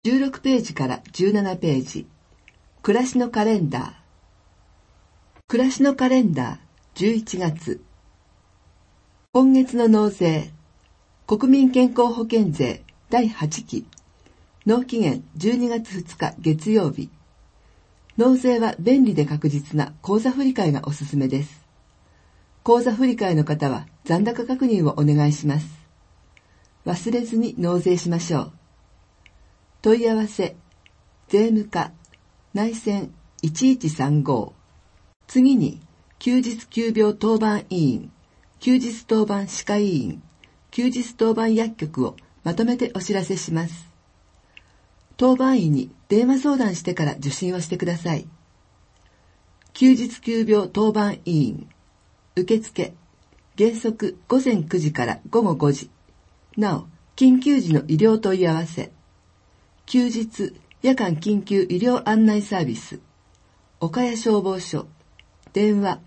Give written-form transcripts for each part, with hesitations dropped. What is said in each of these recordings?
16ページから17ページ。暮らしのカレンダー。暮らしのカレンダー11月。今月の納税。国民健康保険税第8期。納期限12月2日月曜日。納税は便利で確実な口座振替がおすすめです。口座振替の方は残高確認をお願いします。忘れずに納税しましょう。問い合わせ、税務課、内線1135。次に、休日急病当番委員、休日当番歯科医院、休日当番薬局をまとめてお知らせします。当番医に電話相談してから受診をしてください。休日急病当番委員、受付、原則午前9時から午後5時。なお、緊急時の医療問い合わせ。休日、夜間緊急医療案内サービス。岡谷消防署。電話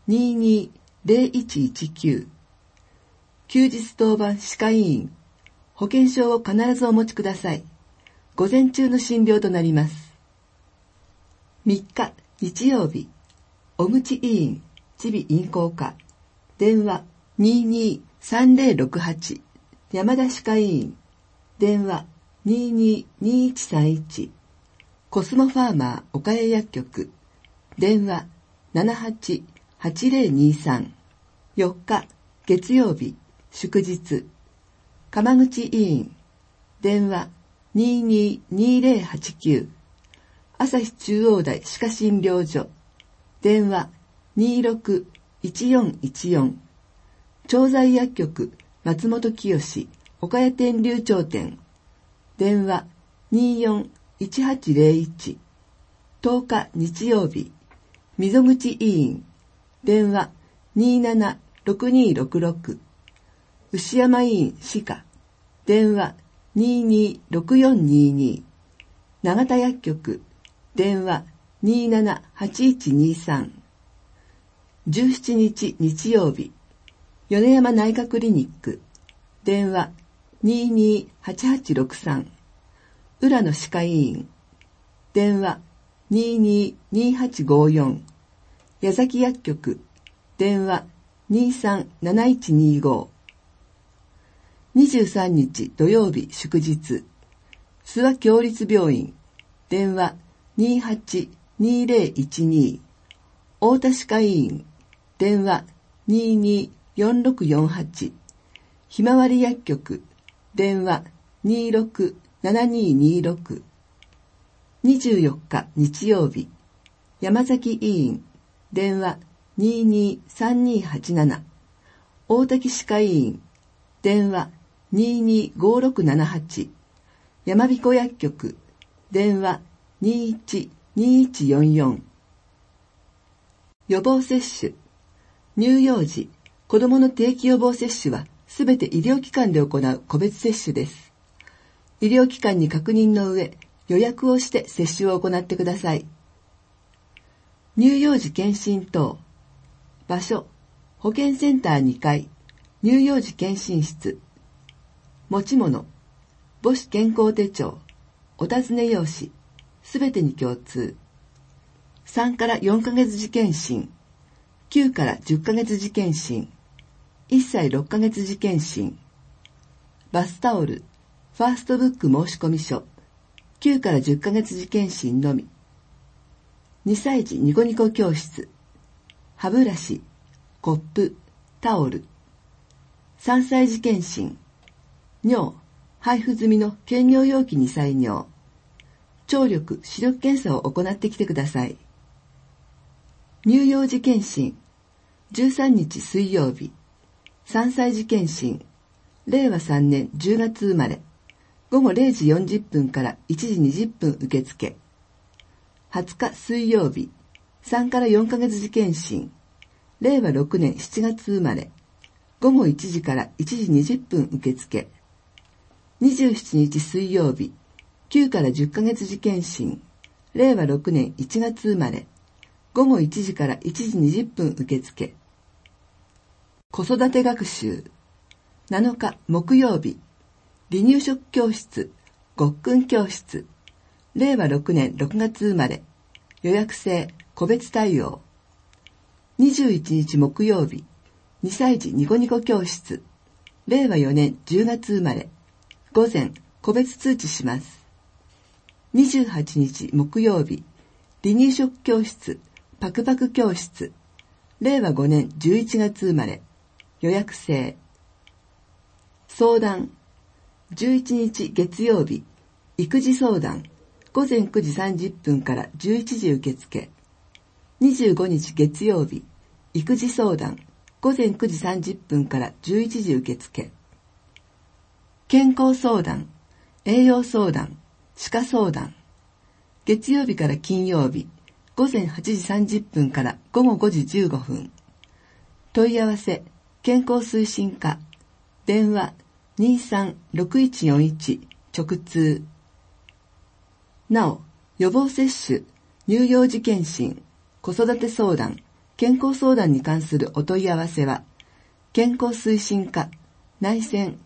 220119。休日当番歯科医院。保険証を必ずお持ちください。午前中の診療となります。3日、日曜日。小口医院、耳鼻咽喉科。電話223068。山田歯科医院。電話222131。コスモファーマー岡谷薬局。電話788023。4日、月曜日、祝日。鎌口医院。電話222089。朝日中央大歯科診療所。電話261414。調剤薬局松本清岡谷天竜町店。電話241801。10日日曜日、溝口医院。電話276266。牛山医院歯科。電話226422。長田薬局。電話278123。17日日曜日、米山内科クリニック。電話228863。浦野歯科医院。電話222854。矢崎薬局。電話237125。23日土曜日祝日。諏訪共立病院。電話282012。太田歯科医院。電話224648。ひまわり薬局。電話267226。24日日曜日、山崎医院。電話223287。大滝歯科医院。電話225678。山彦薬局。電話212144。予防接種。乳幼児、子どもの定期予防接種はすべて医療機関で行う個別接種です。医療機関に確認の上、予約をして接種を行ってください。乳幼児健診等。場所、保健センター2階、乳幼児健診室。持ち物、母子健康手帳、お尋ね用紙、すべてに共通。3から4ヶ月時健診、9から10ヶ月時健診、1歳6ヶ月時健診。バスタオル、ファーストブック申込書、9から10ヶ月時健診のみ。2歳児ニコニコ教室、歯ブラシ、コップ、タオル。3歳児健診、尿、配布済みの検尿容器2歳尿。聴力、視力検査を行ってきてください。乳幼児健診、13日水曜日、3歳児健診、令和3年10月生まれ、午後0時40分から1時20分受付。20日水曜日、3から4ヶ月時健診、令和6年7月生まれ、午後1時から1時20分受付。27日水曜日、9から10ヶ月時健診、令和6年1月生まれ、午後1時から1時20分受付。子育て学習。7日木曜日、離乳食教室、 ごっくん教室、令和6年6月生まれ、予約制、個別対応。21日木曜日、2歳児ニコニコ教室、令和4年10月生まれ、午前、個別通知します。28日木曜日、離乳食教室、パクパク教室、令和5年11月生まれ、予約制。相談、11日月曜日、育児相談、午前9時30分から11時受付。25日月曜日、育児相談、午前9時30分から11時受付。健康相談、栄養相談、歯科相談。月曜日から金曜日、午前8時30分から午後5時15分。問い合わせ、健康推進課。電話、23-6141、直通。なお、予防接種、乳幼児健診、子育て相談、健康相談に関するお問い合わせは、健康推進課、内線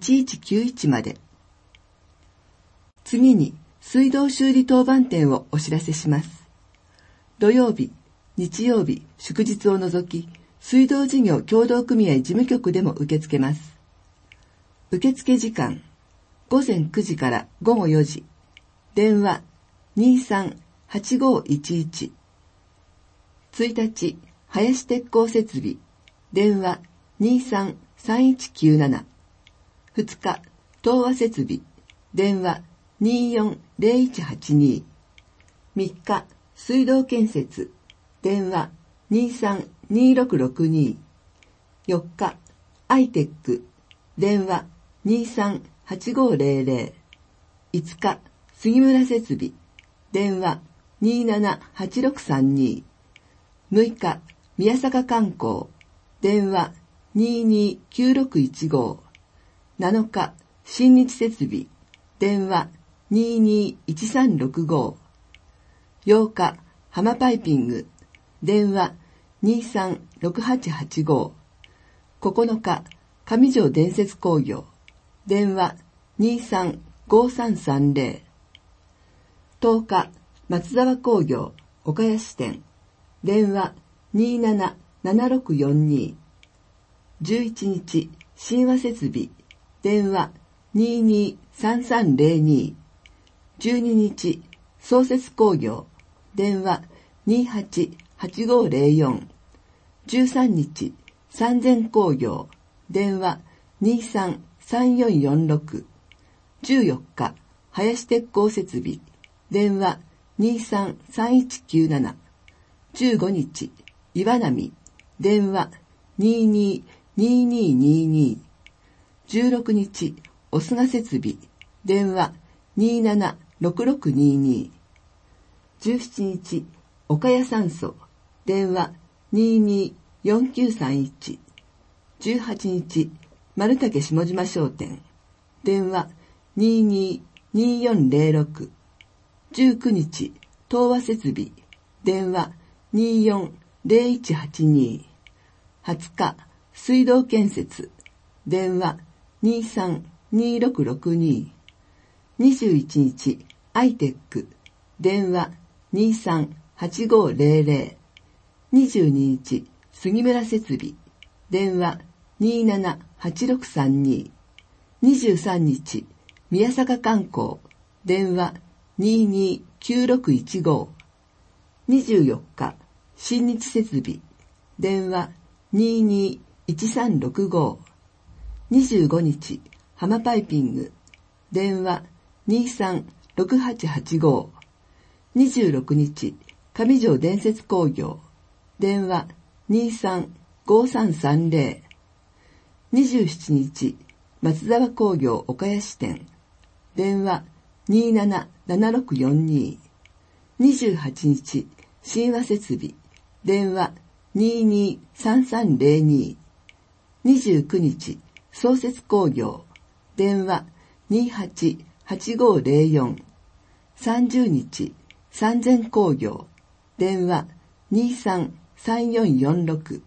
1191まで。次に、水道修理当番店をお知らせします。土曜日、日曜日、祝日を除き、水道事業協同組合事務局でも受け付けます。受付時間、午前9時から午後4時。電話、23-8511。1日、林鉄工設備。電話、23-3197。2日、東和設備。電話、24-0182。3日、水道建設。電話、23-2662。4日、アイテック。電話、23-8500。5日、杉村設備。電話、27-8632。6日、宮坂観光。電話、22-9615。7日、新日設備。電話、22-1365。8日、浜パイピング。電話、23-6885。9日、上条伝説工業。電話、23-5330。10日、松沢工業、岡谷支店。電話、27-7642。11日、神話設備。電話、22-3302。12日、創設工業。電話、28-8504。13日、三千工業。電話、23-3446。14日、林鉄工設備。電話、23-3197。15日、岩波。電話、22-2222。16日、お菅設備。電話、27-6622。17日、岡谷酸素。電話、22-4931。18日、丸竹下島商店。電話、22-2406。19日、東和設備。電話、24-0182。20日、水道建設。電話、23-2662。21日、アイテック。電話、23-8500。22日、杉村設備。電話、27-8632。23日、宮坂観光。電話、22-9615。24日、新日設備。電話、22-1365。25日、浜パイピング。電話、23-6885。26日、上条伝説工業。電話、23-5330。27日、松沢工業岡谷支店。電話、27-7642。28日、神話設備。電話、22-3302。29日、創設工業。電話、28-8504。30日、三千工業。電話、23-3446。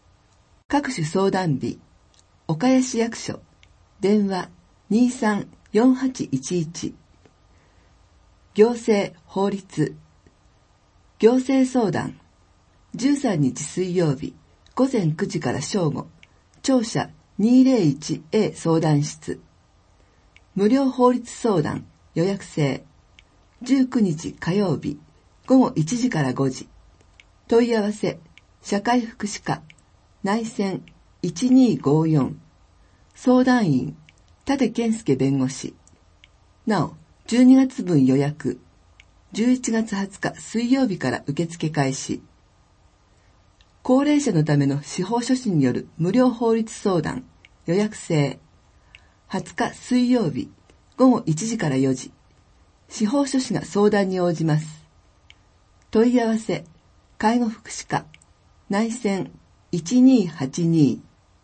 各種相談日、岡谷市役所。電話、 4811。行政法律行政相談13日水曜日午前9時から正午、庁舎 201A 相談室。無料法律相談予約制19日火曜日午後1時から5時。問い合わせ社会福祉課内線1254。相談員立健介弁護士。なお12月分予約11月20日水曜日から受付開始。高齢者のための司法書士による無料法律相談予約制20日水曜日午後1時から4時。司法書士が相談に応じます。問い合わせ介護福祉課内線1282。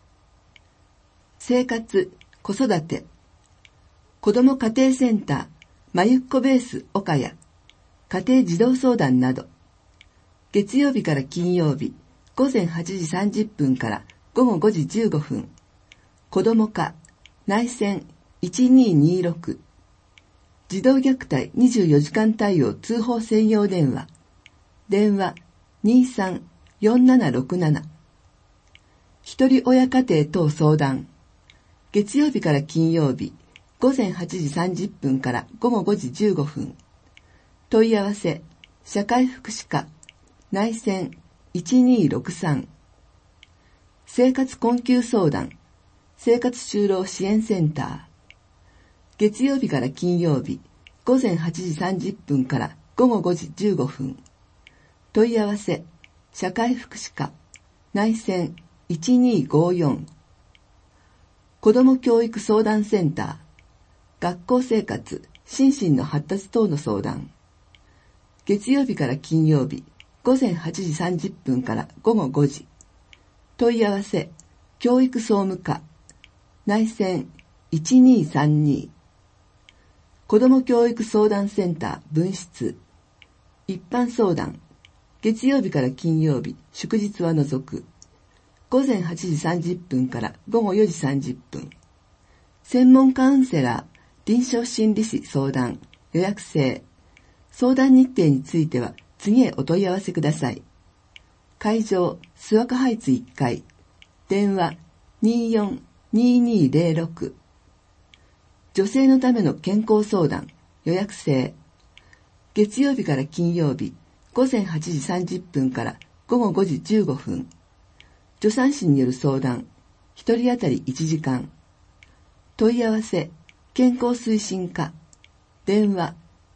生活子育て子ども家庭センターまゆっこベース岡谷家庭児童相談など月曜日から金曜日午前8時30分から午後5時15分。子ども課内線1226。児童虐待24時間対応通報専用電話。電話234767。一人親家庭等相談。月曜日から金曜日午前8時30分から午後5時15分。問い合わせ社会福祉課内線1263。生活困窮相談生活就労支援センター。月曜日から金曜日午前8時30分から午後5時15分。問い合わせ社会福祉課内線1254。子ども教育相談センター学校生活心身の発達等の相談。月曜日から金曜日午前8時30分から午後5時。問い合わせ教育総務課内線1232。子ども教育相談センター分室一般相談月曜日から金曜日祝日は除く午前8時30分から午後4時30分。専門カウンセラー臨床心理士相談予約制。相談日程については次へお問い合わせください。会場諏訪湖ハイツ1階電話242206。女性のための健康相談予約制。月曜日から金曜日午前8時30分から午後5時15分。助産師による相談1人当たり1時間。問い合わせ健康推進課電話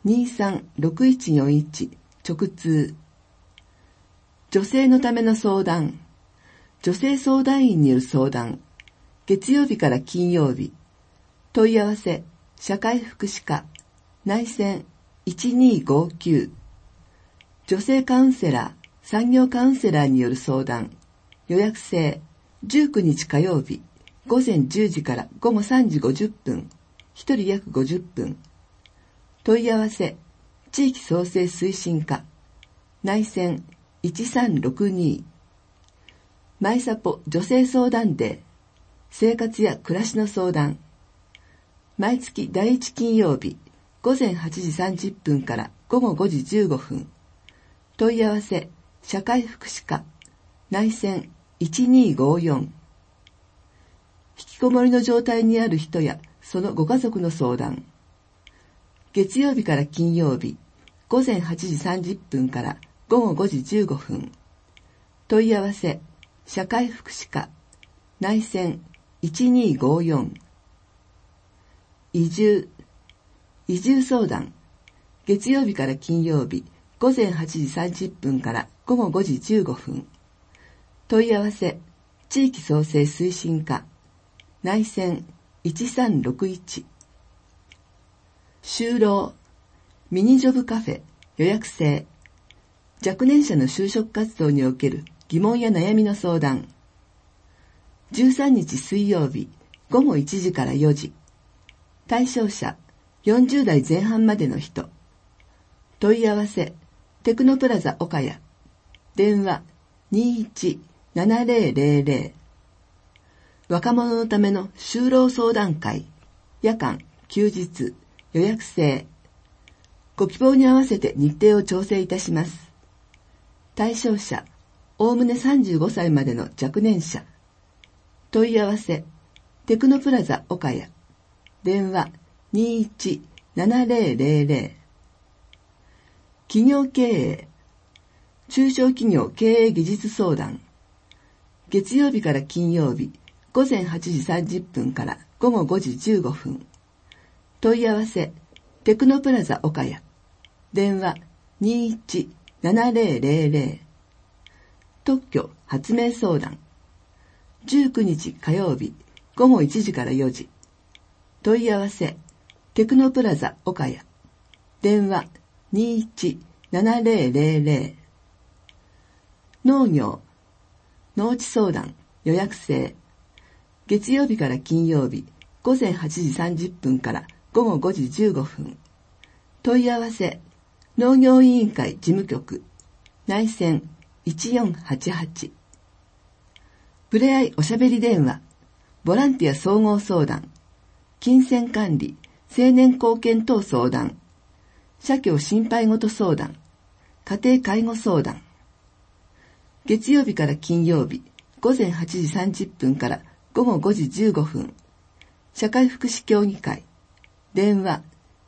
236141直通。女性のための相談女性相談員による相談月曜日から金曜日。問い合わせ社会福祉課内線1259。女性カウンセラー産業カウンセラーによる相談予約制19日火曜日午前10時から午後3時50分。1人約50分。問い合わせ地域創生推進課内線1362。マイサポ女性相談デー生活や暮らしの相談毎月第1金曜日午前8時30分から午後5時15分。問い合わせ社会福祉課内線1254。引きこもりの状態にある人やそのご家族の相談月曜日から金曜日午前8時30分から午後5時15分。問い合わせ社会福祉課内線1254。移住相談月曜日から金曜日午前8時30分から午後5時15分。問い合わせ地域創生推進課内線1361。就労ミニジョブカフェ予約制若年者の就職活動における疑問や悩みの相談13日水曜日午後1時から4時。対象者40代前半までの人。問い合わせテクノプラザ岡谷電話217000。若者のための就労相談会夜間休日、予約制。ご希望に合わせて日程を調整いたします。対象者、おおむね35歳までの若年者。問い合わせ、テクノプラザ岡谷。電話 21-7000。企業経営、中小企業経営技術相談。月曜日から金曜日、午前8時30分から午後5時15分。問い合わせ、テクノプラザ岡谷。電話 21-7000。特許発明相談。19日火曜日、午後1時から4時。問い合わせ、テクノプラザ岡谷。電話 21-7000。農業、農地相談、予約制。月曜日から金曜日、午前8時30分から午後5時15分。問い合わせ、農業委員会事務局、内線1488。ふれあいおしゃべり電話、ボランティア総合相談、金銭管理、青年貢献等相談、社協心配事相談、家庭介護相談。月曜日から金曜日、午前8時30分から午後5時15分。社会福祉協議会。電話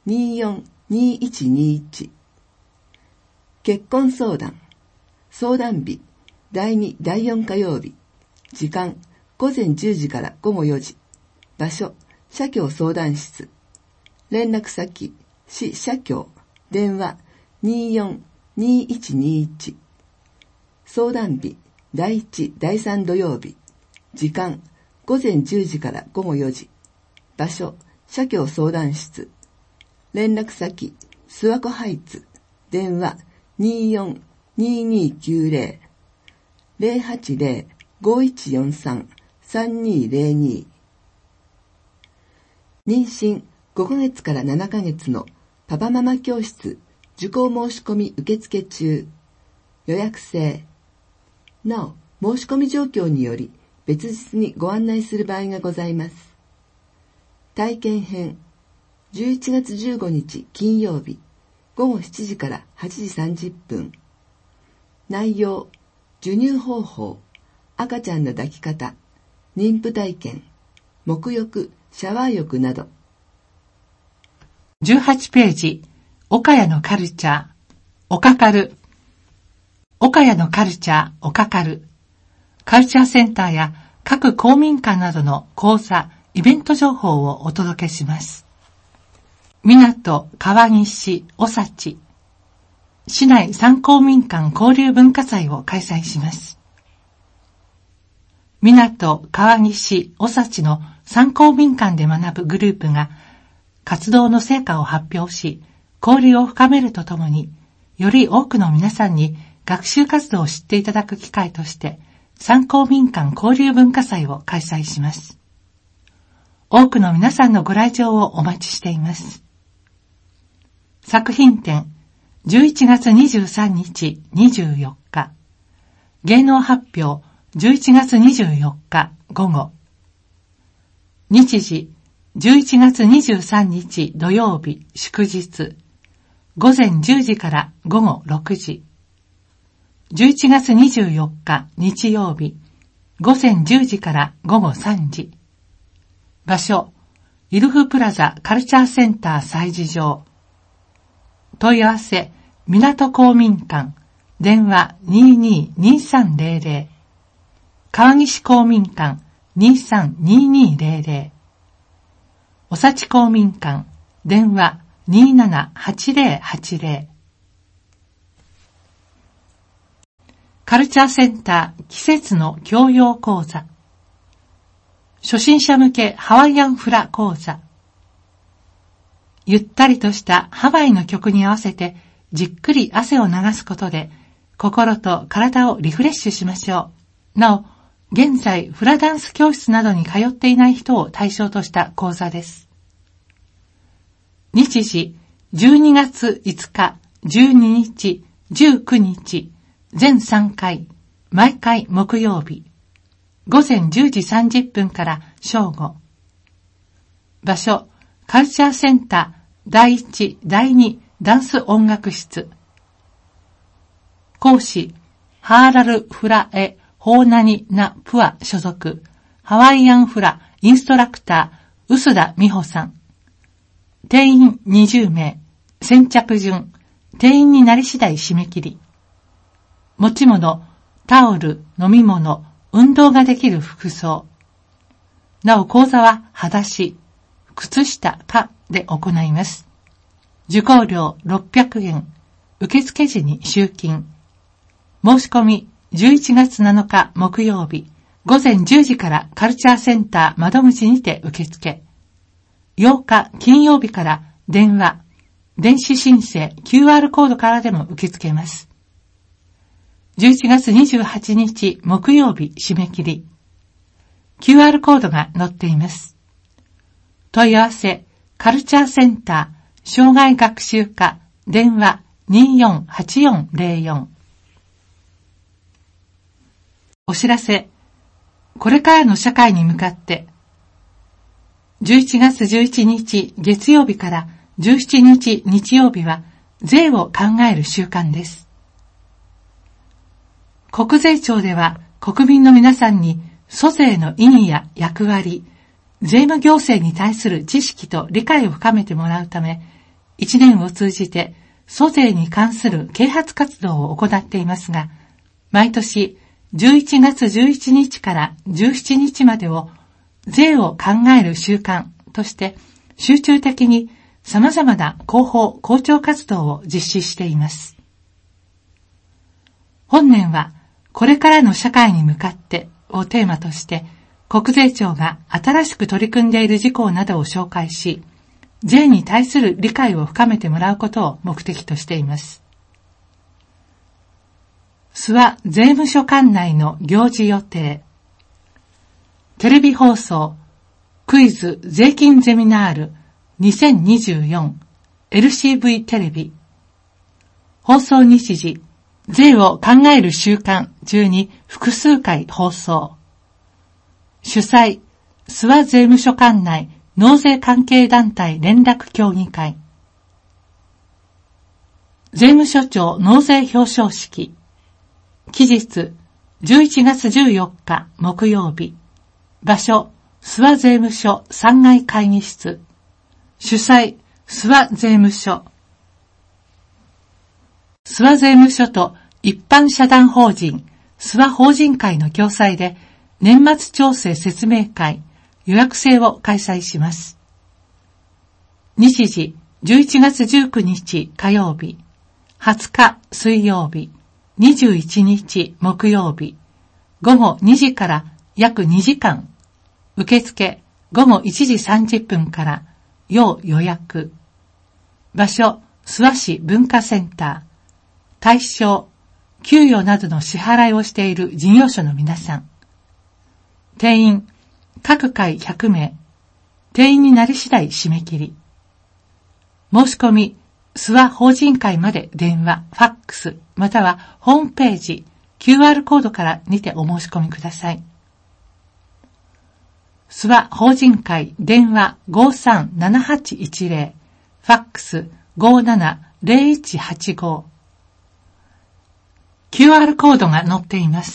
24-2121。結婚相談。相談日、第2、第4火曜日。時間、午前10時から午後4時。場所、社協相談室。連絡先、市社協。電話24-2121。相談日、第1、第3土曜日。時間、午前10時から午後4時。場所、社協相談室。連絡先、諏訪湖ハイツ。電話24-2290。080-5143-3202。妊娠5ヶ月から7ヶ月のパパママ教室受講申し込み受付中。予約制。なお、申し込み状況により別日にご案内する場合がございます。体験編。11月15日金曜日、午後7時から8時30分。内容、授乳方法、赤ちゃんの抱き方、妊婦体験、沐浴、シャワー浴など。 18ページ、岡谷のカルチャー、オカカル。岡谷のカルチャー、オカカル。カルチャーセンターや各公民館などの講座、イベント情報をお届けします。港、川西、おさち。市内3公民館交流文化祭を開催します。港、川西、おさちの3公民館で学ぶグループが活動の成果を発表し、交流を深めるとともに、より多くの皆さんに学習活動を知っていただく機会として、3公民館交流文化祭を開催します。多くの皆さんのご来場をお待ちしています。作品展、11月23日、24日。芸能発表、11月24日午後。日時、11月23日土曜日祝日。午前10時から午後6時。11月24日日曜日。午前10時から午後3時。場所、イルフプラザカルチャーセンター催事場。問い合わせ、港公民館、電話22-2300。川西公民館、23-2200。おさち公民館、電話27-8080。カルチャーセンター季節の教養講座。初心者向けハワイアンフラ講座。ゆったりとしたハワイの曲に合わせてじっくり汗を流すことで心と体をリフレッシュしましょう。なお、現在フラダンス教室などに通っていない人を対象とした講座です。日時、12月5日、12日、19日、全3回、毎回木曜日。午前10時30分から正午。場所、 カルチャーセンター第1、第2ダンス音楽室。講師、ハーラル・フラエ・ホーナニ・ナ・プア所属、ハワイアンフラインストラクター、臼田美穂さん。定員20名、先着順、定員になり次第締め切り。持ち物、タオル、飲み物、運動ができる服装。なお講座は裸足、靴下かで行います。受講料600円、受付時に集金。申し込み11月7日木曜日午前10時からカルチャーセンター窓口にて受付。8日金曜日から電話、電子申請 QR コードからでも受け付けます。11月28日木曜日締め切り。QR コードが載っています。問い合わせ、カルチャーセンター、障害学習課、電話 248404。お知らせ、これからの社会に向かって、11月11日月曜日から17日日曜日は税を考える週間です。国税庁では国民の皆さんに租税の意義や役割、税務行政に対する知識と理解を深めてもらうため、1年を通じて租税に関する啓発活動を行っていますが、毎年11月11日から17日までを税を考える週間として集中的に様々な広報・広聴活動を実施しています。本年はこれからの社会に向かってをテーマとして国税庁が新しく取り組んでいる事項などを紹介し、税に対する理解を深めてもらうことを目的としています。諏訪税務署管内の行事予定。テレビ放送クイズ税金ゼミナール2024 LCV テレビ。放送日時、税を考える週間中に複数回放送。主催、諏訪税務署管内納税関係団体連絡協議会。税務署長納税表彰式。期日、11月14日木曜日。場所、諏訪税務署3階会議室。主催、諏訪税務署。諏訪税務署と一般社団法人、諏訪法人会の共催で、年末調整説明会、予約制を開催します。日時、11月19日火曜日、20日水曜日、21日木曜日、午後2時から約2時間、受付午後1時30分から要予約。場所、諏訪市文化センター。対象、給与などの支払いをしている事業所の皆さん。定員、各回100名。定員になり次第締め切り。申し込み、諏訪法人会まで電話、ファックス、またはホームページ、QR コードからにてお申し込みください。諏訪法人会電話 537810、ファックス 570185。QR コードが載っています。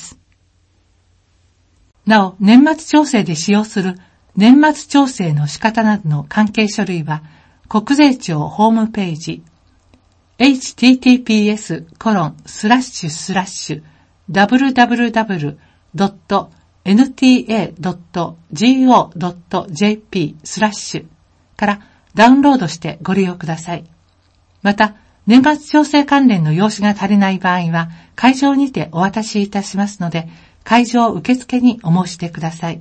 なお、年末調整で使用する年末調整の仕方などの関係書類は、国税庁ホームページ、https://www.nta.go.jp/ からダウンロードしてご利用ください。また、年末調整関連の用紙が足りない場合は、会場にてお渡しいたしますので、会場受付にお申し出ください。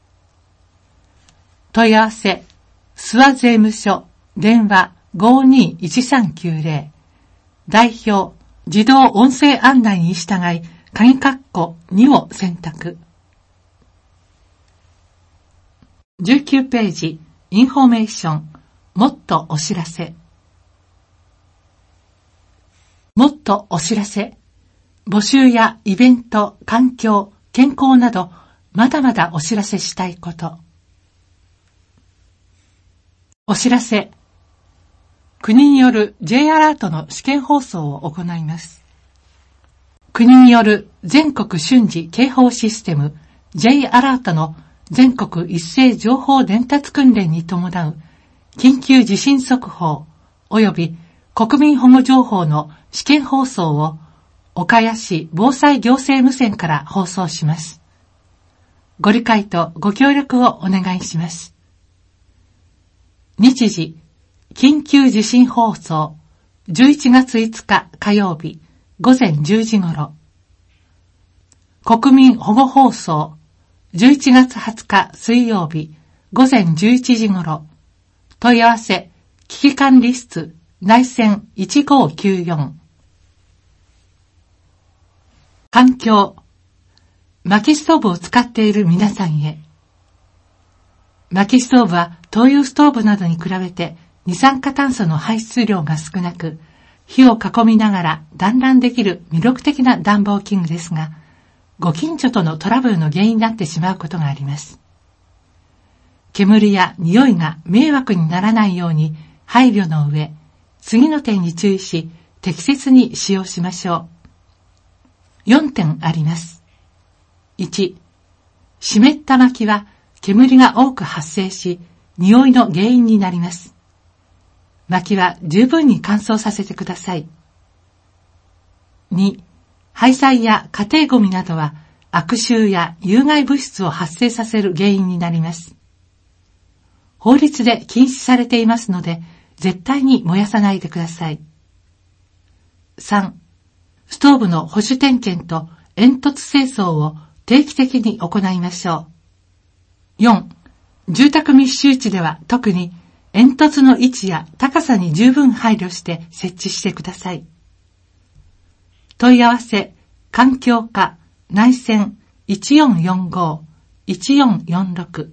問い合わせ、諏訪税務署、電話 521390。代表、自動音声案内に従い、鍵括弧2を選択。19ページ、インフォメーション、もっとお知らせ。もっとお知らせ。募集やイベント、環境、健康など、まだまだお知らせしたいこと。 お知らせ。国による J アラートの試験放送を行います。国による全国瞬時警報システム J アラートの全国一斉情報伝達訓練に伴う緊急地震速報及び国民保護情報の試験放送を岡谷市防災行政無線から放送します。ご理解とご協力をお願いします。日時、緊急地震放送、11月5日火曜日、午前10時頃。国民保護放送、11月20日水曜日、午前11時頃。問い合わせ、危機管理室、内線1594。環境。薪ストーブを使っている皆さんへ。薪ストーブは灯油ストーブなどに比べて二酸化炭素の排出量が少なく、火を囲みながら団らんできる魅力的な暖房器具ですが、ご近所とのトラブルの原因になってしまうことがあります。煙や匂いが迷惑にならないように配慮の上、次の点に注意し、適切に使用しましょう。4点あります。1、湿った薪は煙が多く発生し、匂いの原因になります。薪は十分に乾燥させてください。2、廃材や家庭ゴミなどは悪臭や有害物質を発生させる原因になります。法律で禁止されていますので、絶対に燃やさないでください。3、ストーブの保守点検と煙突清掃を定期的に行いましょう。4、住宅密集地では特に煙突の位置や高さに十分配慮して設置してください。問い合わせ、環境課、内線1445-1446。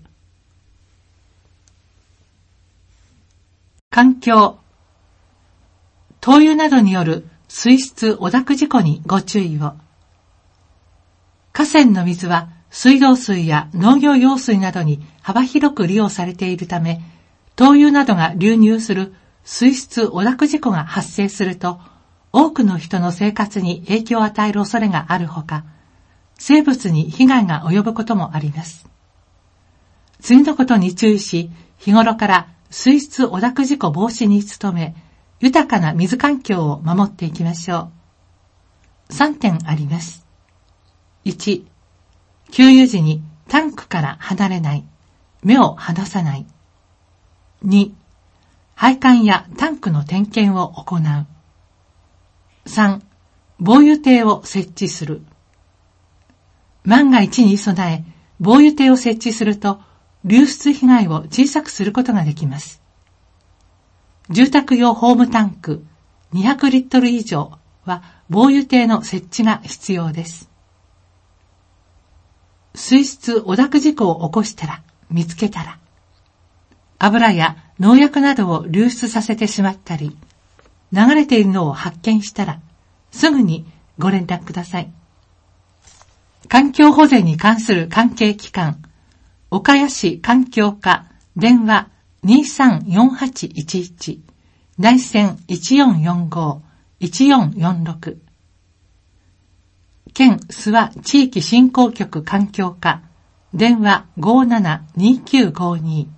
環境。灯油などによる水質汚濁事故にご注意を。河川の水は水道水や農業用水などに幅広く利用されているため、灯油などが流入する水質汚濁事故が発生すると、多くの人の生活に影響を与える恐れがあるほか、生物に被害が及ぶこともあります。次のことに注意し、日頃から水質汚濁事故防止に努め、豊かな水環境を守っていきましょう。3点あります。1、給油時にタンクから離れない、目を離さない。2、配管やタンクの点検を行う。3、防油堤を設置する。万が一に備え、防油堤を設置すると、流出被害を小さくすることができます。住宅用ホームタンク200リットル以上は防油堤の設置が必要です。水質汚濁事故を起こしたら、見つけたら、油や農薬などを流出させてしまったり、流れているのを発見したら、すぐにご連絡ください。環境保全に関する関係機関、岡谷市環境課、電話234811、内線1445-1446。県諏訪地域振興局環境課、電話572952。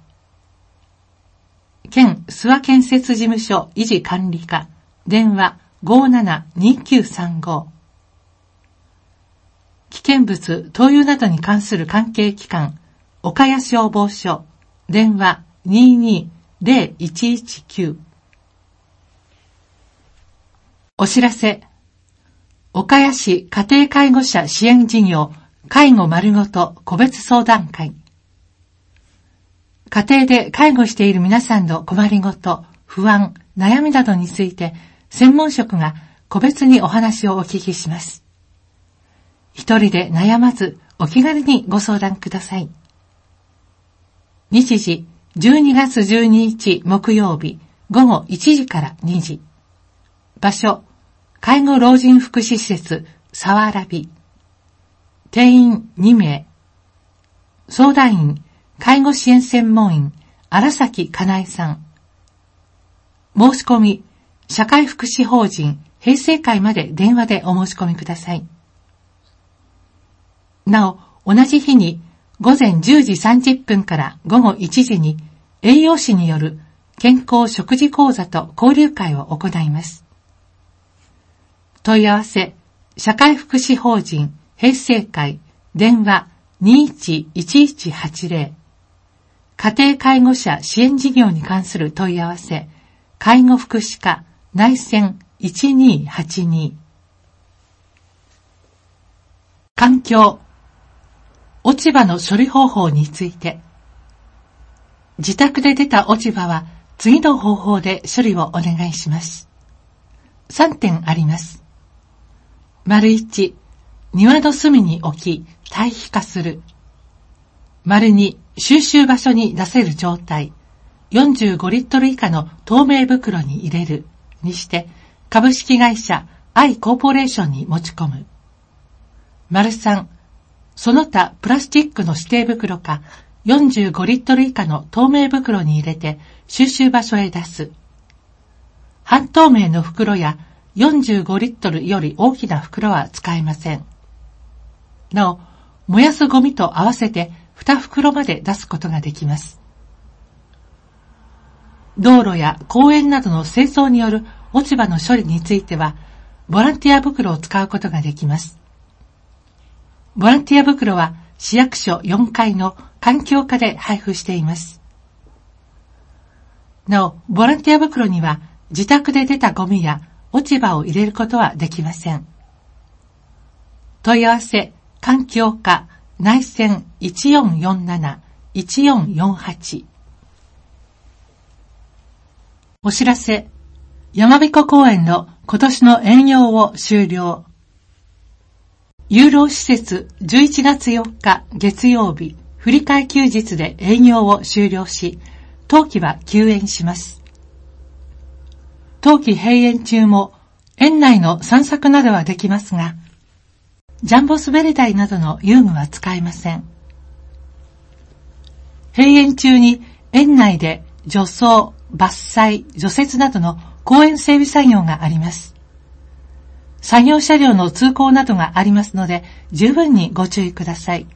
県諏訪建設事務所維持管理課、電話572935。危険物、灯油などに関する関係機関、岡谷消防署、電話220119。お知らせ。岡谷市家庭介護者支援事業介護まるごと個別相談会。家庭で介護している皆さんの困りごと、不安、悩みなどについて専門職が個別にお話をお聞きします。一人で悩まずお気軽にご相談ください。日時12月12日木曜日午後1時から2時。場所、介護老人福祉施設さわらび。定員2名。相談員、介護支援専門員荒崎かなえさん。 申し込み、社会福祉法人平成会まで電話でお申し込みください。なお、同じ日に午前10時30分から午後1時に栄養士による健康食事講座と交流会を行います。問い合わせ、社会福祉法人平成会電話 211180 家庭介護者支援事業に関する問い合わせ、介護福祉課内線1282。環境、落ち葉の処理方法について。自宅で出た落ち葉は次の方法で処理をお願いします。3点あります。1、庭の隅に置き堆肥化する。2、収集場所に出せる状態。45リットル以下の透明袋に入れる。にして株式会社アイコーポレーションに持ち込む。3、その他プラスチックの指定袋か45リットル以下の透明袋に入れて収集場所へ出す。半透明の袋や45リットルより大きな袋は使えません。なお、燃やすゴミと合わせて2袋まで出すことができます。道路や公園などの清掃による落ち葉の処理については、ボランティア袋を使うことができます。ボランティア袋は市役所4階の環境課で配布しています。なお、ボランティア袋には自宅で出たゴミや落ち葉を入れることはできません。問い合わせ、環境課内線1447-1448。お知らせ、山彦公園の今年の営業を終了。有料施設11月4日月曜日、振り替え休日で営業を終了し、冬季は休園します。冬季閉園中も園内の散策などはできますが、ジャンボ滑り台などの遊具は使えません。閉園中に園内で除草、伐採、除雪などの公園整備作業があります。作業車両の通行などがありますので、十分にご注意ください。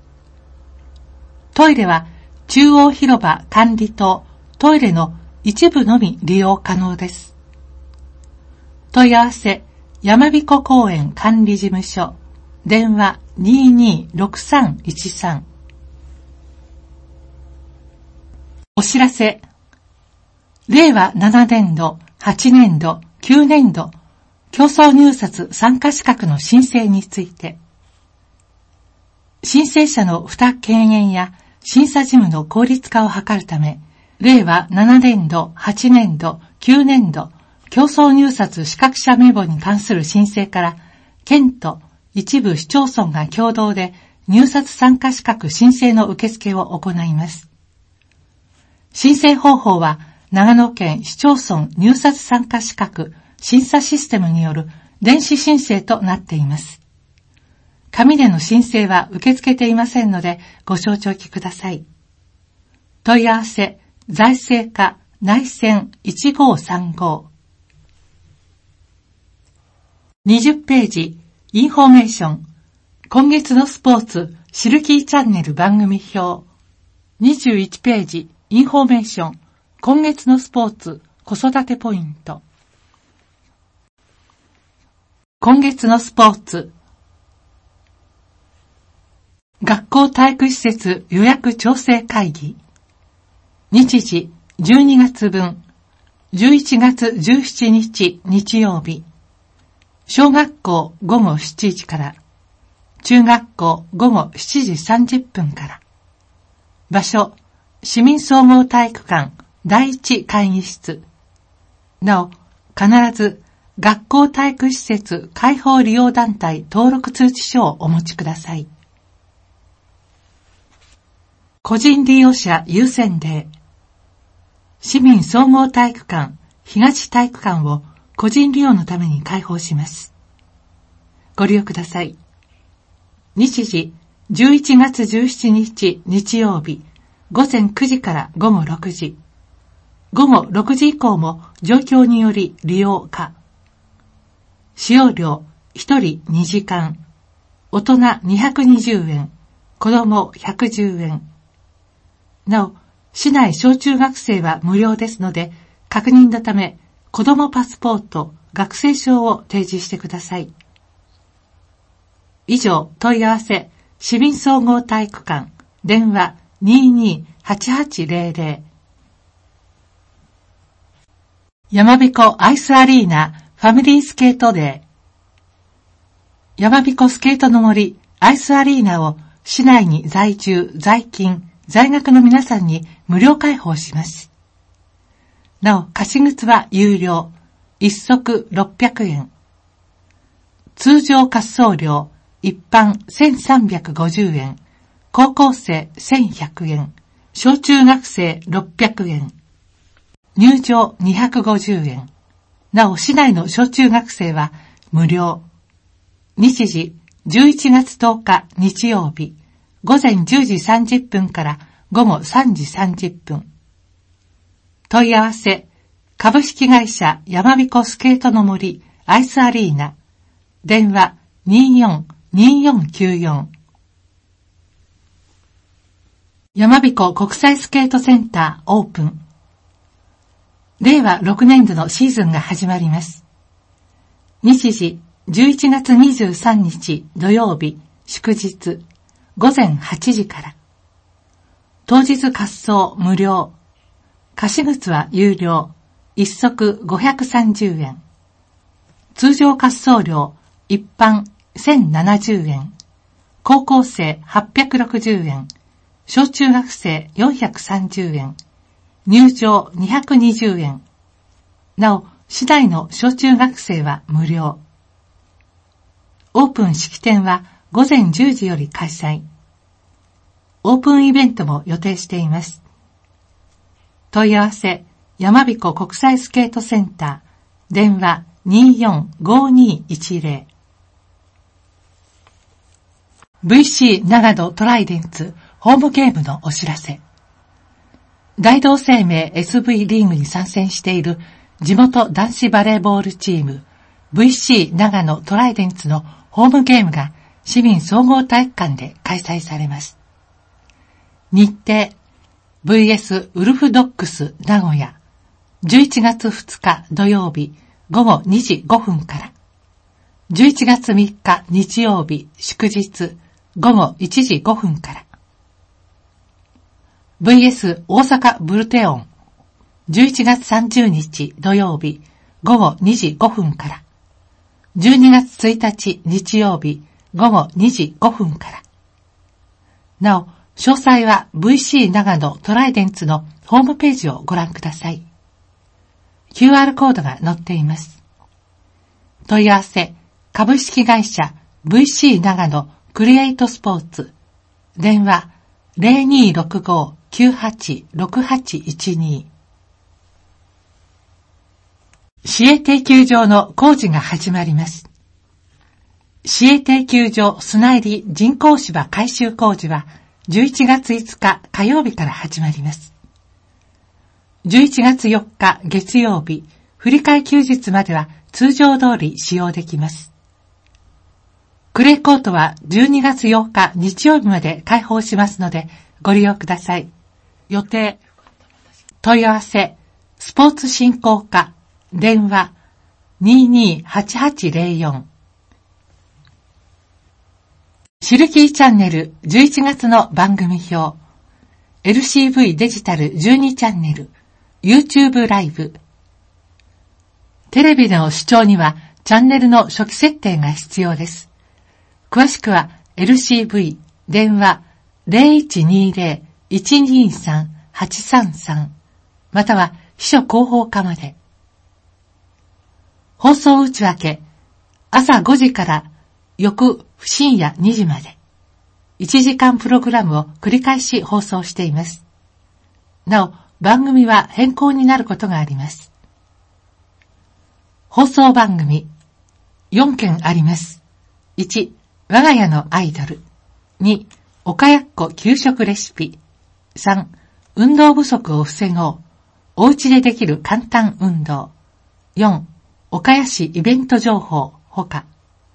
トイレは中央広場管理棟、トイレの一部のみ利用可能です。問い合わせ、山彦公園管理事務所、電話226313。お知らせ、令和7年度、8年度、9年度、競争入札参加資格の申請について、申請者の負担軽減や審査事務の効率化を図るため、令和7年度、8年度、9年度、競争入札資格者名簿に関する申請から、県と一部市町村が共同で入札参加資格申請の受付を行います。申請方法は、長野県市町村入札参加資格審査システムによる電子申請となっています。紙での申請は受け付けていませんのでご承知おきください。問い合わせ、財政課内線1535。20ページ、インフォメーション。今月のスポーツ、シルキーチャンネル番組表。21ページ、インフォメーション。今月のスポーツ、子育てポイント。今月のスポーツ。学校体育施設予約調整会議。日時12月分。11月17日日曜日。小学校午後7時から。中学校午後7時30分から。場所、市民総合体育館第一会議室。なお、必ず学校体育施設開放利用団体登録通知書をお持ちください。個人利用者優先例。市民総合体育館東体育館を個人利用のために開放します。ご利用ください。日時11月17日日曜日午前9時から午後6時。 午後6時以降も状況により利用可。使用料1人2時間。大人220円。子供110円。なお、市内小中学生は無料ですので、確認のため、子供パスポート、学生証を提示してください。以上、問い合わせ、市民総合体育館、電話228800。やまびこアイスアリーナファミリースケートデー。やまびこスケートの森アイスアリーナを市内に在住、在勤、在学の皆さんに無料開放します。なお、貸し靴は有料。一足600円。通常滑走料、一般1350円。高校生1100円。小中学生600円。入場250円。なお、市内の小中学生は無料。日時、11月10日日曜日、午前10時30分から午後3時30分。問い合わせ、株式会社やまびこスケートの森アイスアリーナ。電話242494。やまびこ国際スケートセンターオープン。令和6年度のシーズンが始まります。日時、11月23日土曜日、祝日、午前8時から。当日滑走無料。貸し靴は有料。一足530円。通常滑走料、一般1070円。高校生860円。小中学生430円。入場220円。なお、市内の小中学生は無料。オープン式典は午前10時より開催。オープンイベントも予定しています。問い合わせ、やまびこ国際スケートセンター、電話245210。VC 長野トライデンツホームゲームのお知らせ。大同生命 SV リーグに参戦している地元男子バレーボールチーム VC 長野トライデンツのホームゲームが市民総合体育館で開催されます。日程 VS ウルフドッグス名古屋11月2日土曜日午後2時5分から11月3日日曜日祝日午後1時5分から VS 大阪ブルテオン11月30日土曜日午後2時5分から12月1日日曜日午後2時5分から。なお、詳細は VC 長野トライデンツのホームページをご覧ください。QR コードが載っています。問い合わせ、株式会社 VC 長野クリエイトスポーツ。電話0265-986812。市営停球場の工事が始まります。市営停球場砂入り人工芝改修工事は11月5日火曜日から始まります。11月4日月曜日、振り替え休日までは通常通り使用できます。クレーコートは12月8日日曜日まで開放しますのでご利用ください。予定、問い合わせ、スポーツ振興課、電話228804。シルキーチャンネル11月の番組表、LCV デジタル12チャンネル、YouTube ライブ。テレビでの視聴にはチャンネルの初期設定が必要です。詳しくは LCV 電話 0120-123-833 または秘書広報課まで。放送内訳、朝5時から翌深夜2時まで。1時間プログラムを繰り返し放送しています。なお、番組は変更になることがあります。放送番組、4件あります。1、我が家のアイドル。2、おかやっこ給食レシピ。3、運動不足を防ごう。 お家でできる簡単運動。4、岡谷市イベント情報ほか。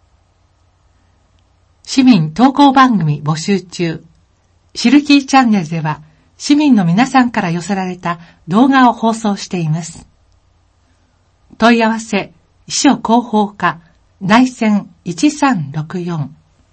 市民投稿番組募集中。シルキーチャンネルでは市民の皆さんから寄せられた動画を放送しています。問い合わせ、秘書広報課、内線1364。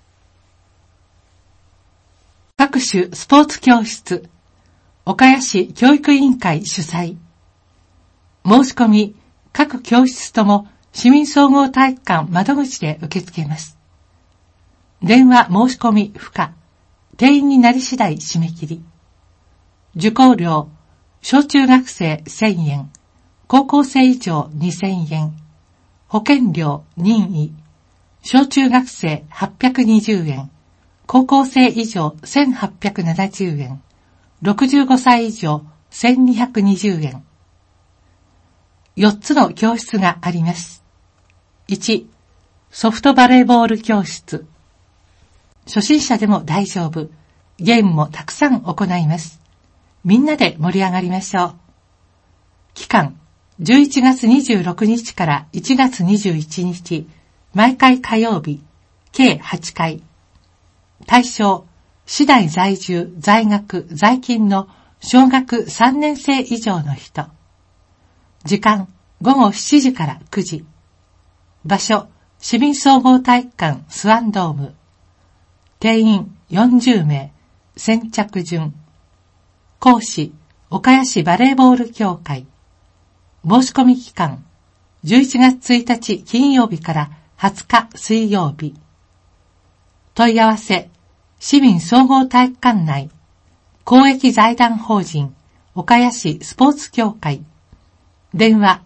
各種スポーツ教室、岡谷市教育委員会主催。申し込み、各教室とも市民総合体育館窓口で受け付けます。電話申し込み不可。定員になり次第締め切り。受講料、小中学生1000円、高校生以上2000円、保険料任意、小中学生820円、高校生以上1870円、65歳以上1220円。4つの教室があります。1、ソフトバレーボール教室。初心者でも大丈夫。ゲームもたくさん行います。みんなで盛り上がりましょう。期間、11月26日から1月21日、毎回火曜日、計8回。対象、市内在住、在学、在勤の小学3年生以上の人。時間、午後7時から9時。場所、市民総合体育館スワンドーム。定員40名、先着順。講師、岡谷市バレーボール協会。申し込み期間、11月1日金曜日から20日水曜日。問い合わせ、市民総合体育館内、公益財団法人、岡谷市スポーツ協会。電話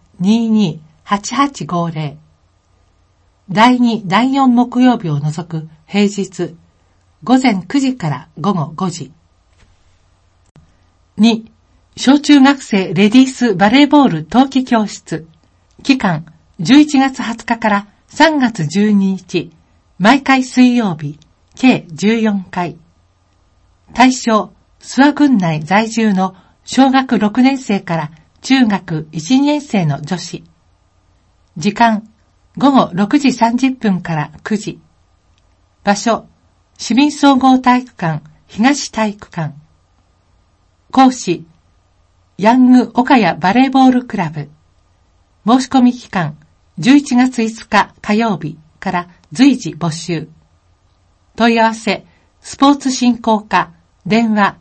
22-8850。第2、第4木曜日を除く平日、午前9時から午後5時。2、小中学生レディースバレーボール冬季教室。期間、11月20日から3月12日。毎回水曜日、計14回。対象、諏訪郡内在住の小学6年生から中学1、2年生の女子。時間、午後6時30分から9時。場所、市民総合体育館、東体育館。講師、ヤング岡谷バレーボールクラブ。申し込み期間、11月5日火曜日から随時募集。問い合わせ、スポーツ振興課、電話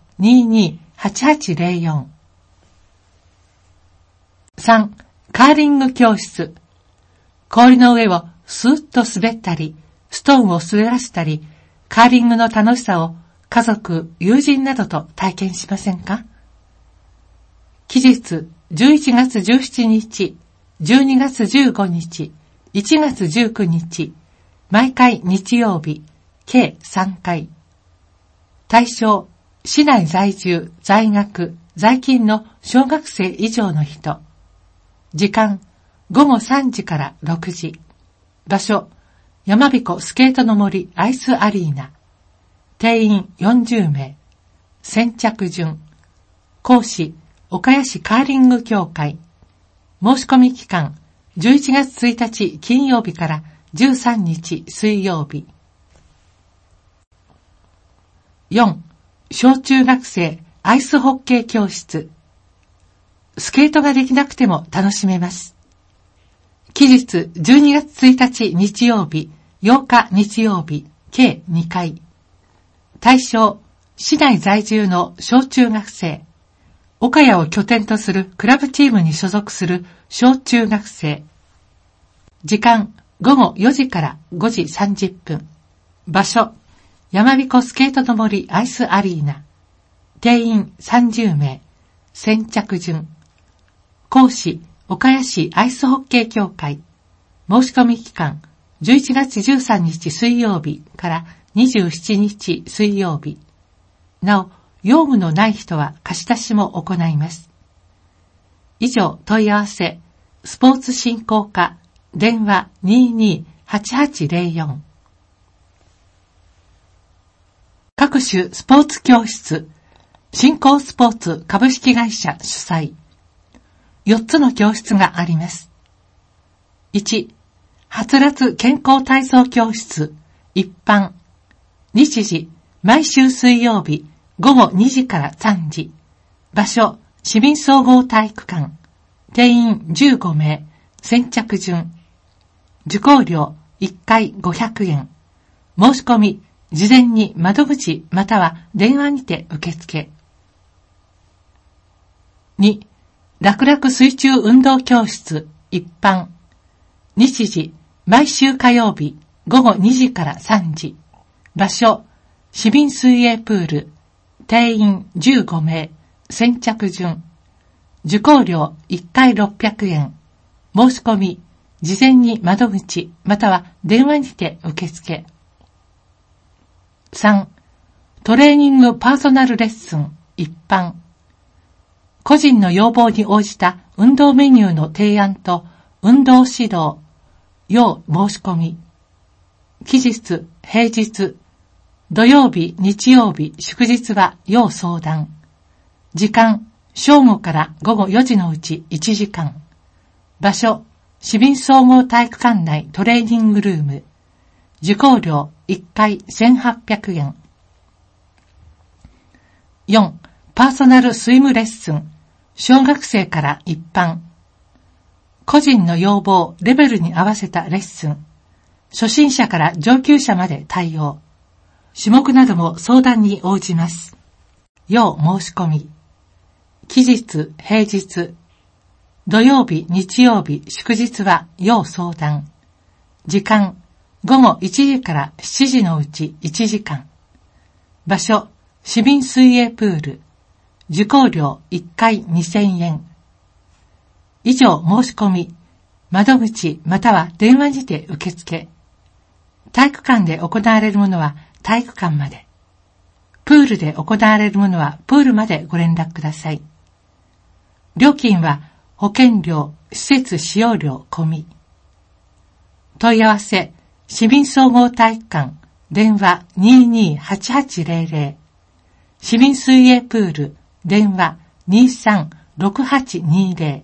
22-8804。3、カーリング教室。氷の上をスーッと滑ったり、ストーンを滑らせたり、カーリングの楽しさを家族、友人などと体験しませんか？期日、11月17日、12月15日、1月19日、毎回日曜日、計3回。対象、市内在住、在学、在勤の小学生以上の人。時間、午後3時から6時。場所、山彦スケートの森アイスアリーナ。定員40名。先着順。講師、岡谷市カーリング協会。申し込み期間、11月1日金曜日から13日水曜日。4、小中学生アイスホッケー教室。スケートができなくても楽しめます。期日12月1日日曜日、8日日曜日、計2回。対象、市内在住の小中学生。岡谷を拠点とするクラブチームに所属する小中学生。時間、午後4時から5時30分。場所、山彦スケートの森アイスアリーナ。定員30名。先着順。講師、岡谷市アイスホッケー協会。申し込み期間、11月13日水曜日から27日水曜日。なお、用務のない人は貸し出しも行います。以上、問い合わせ、スポーツ振興課、電話22-8804。各種スポーツ教室、振興スポーツ株式会社主催。 4つの教室があります。1、はつらつ健康体操教室、一般。日時、毎週水曜日、午後2時から3時。場所、市民総合体育館。定員15名。先着順。受講料1回500円。申し込み、事前に窓口または電話にて受付。2、楽々水中運動教室、一般。日時、毎週火曜日、午後2時から3時。場所、市民水泳プール。定員15名。先着順。受講料1回600円。申し込み、事前に窓口または電話にて受付。3、トレーニングパーソナルレッスン、一般。個人の要望に応じた運動メニューの提案と運動指導、要申し込み。期日、平日、土曜日、日曜日、祝日は要相談。時間、正午から午後4時のうち1時間。場所、市民総合体育館内トレーニングルーム。受講料1回1800円。4、パーソナルスイムレッスン。小学生から一般。個人の要望、レベルに合わせたレッスン。初心者から上級者まで対応。種目なども相談に応じます。要申し込み。期日、平日、土曜日、日曜日、祝日は要相談。時間、午後1時から7時のうち1時間。場所、市民水泳プール。受講料1回2000円。以上申し込み、窓口または電話にて受付。体育館で行われるものは体育館まで。プールで行われるものはプールまでご連絡ください。料金は保険料、施設使用料込み。問い合わせ、市民総合体育館、電話 228800。市民水泳プール、電話 236820。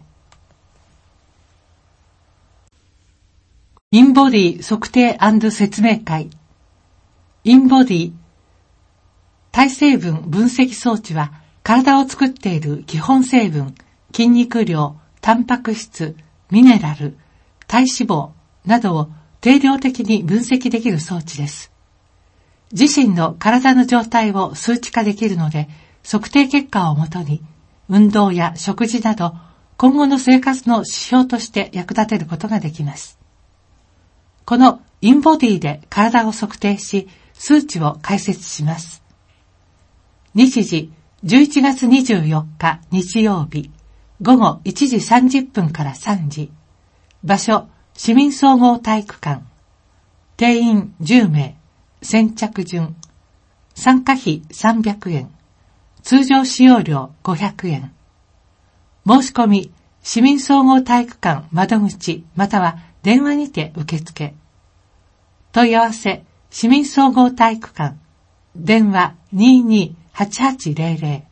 インボディ測定&説明会。インボディ体成分分析装置は体を作っている基本成分、筋肉量、タンパク質、ミネラル、体脂肪などを定量的に分析できる装置です。自身の体の状態を数値化できるので、測定結果をもとに運動や食事など今後の生活の指標として役立てることができます。このインボディで体を測定し、数値を解説します。日時11月24日日曜日午後1時30分から3時。場所、市民総合体育館。定員10名。先着順。参加費300円。通常使用料500円。申し込み、市民総合体育館窓口または電話にて受付。問い合わせ、市民総合体育館。電話228800。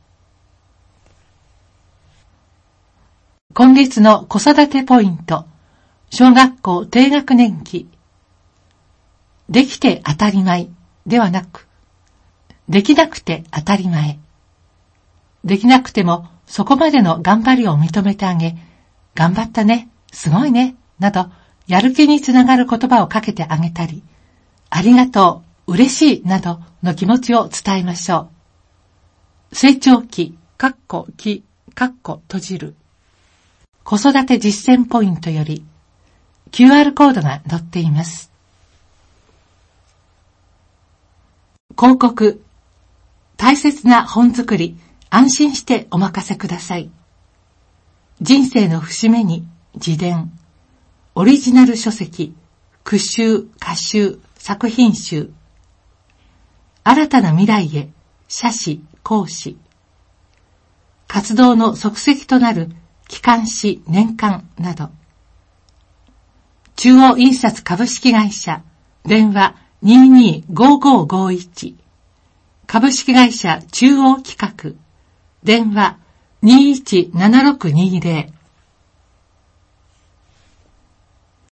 今月の子育てポイント。小学校低学年期。できて当たり前ではなく、できなくて当たり前。できなくてもそこまでの頑張りを認めてあげ、頑張ったね、すごいね、など、やる気につながる言葉をかけてあげたり、ありがとう、嬉しいなどの気持ちを伝えましょう。成長期、閉じる。子育て実践ポイントより QR コードが載っています。広告。大切な本作り、安心してお任せください。人生の節目に自伝、オリジナル書籍、句集、歌集、作品集。新たな未来へ、写真、講師。活動の足跡となる機関誌、年間など。中央印刷株式会社、電話225551。株式会社中央企画、電話217620。